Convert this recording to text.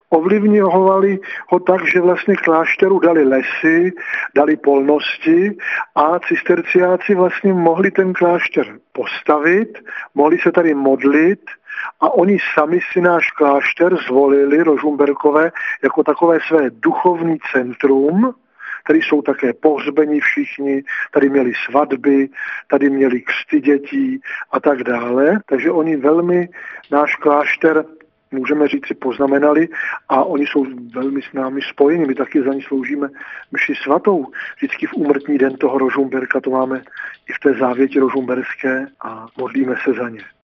Ovlivňovali ho tak, že vlastně klášteru dali lesy, dali polnosti a cisterciáci vlastně mohli ten klášter postavit, mohli se tady modlit a oni sami si náš klášter zvolili, Rožmberkové, jako takové své duchovní centrum. Tady jsou také pohřbeni všichni, tady měli svatby, tady měli křty dětí a tak dále. Takže oni velmi náš klášter, můžeme říct, si poznamenali a oni jsou velmi s námi spojeni. My taky za ní sloužíme mši svatou. Vždycky v úmrtní den toho Rožmberka to máme i v té závěti rožmberské a modlíme se za ně.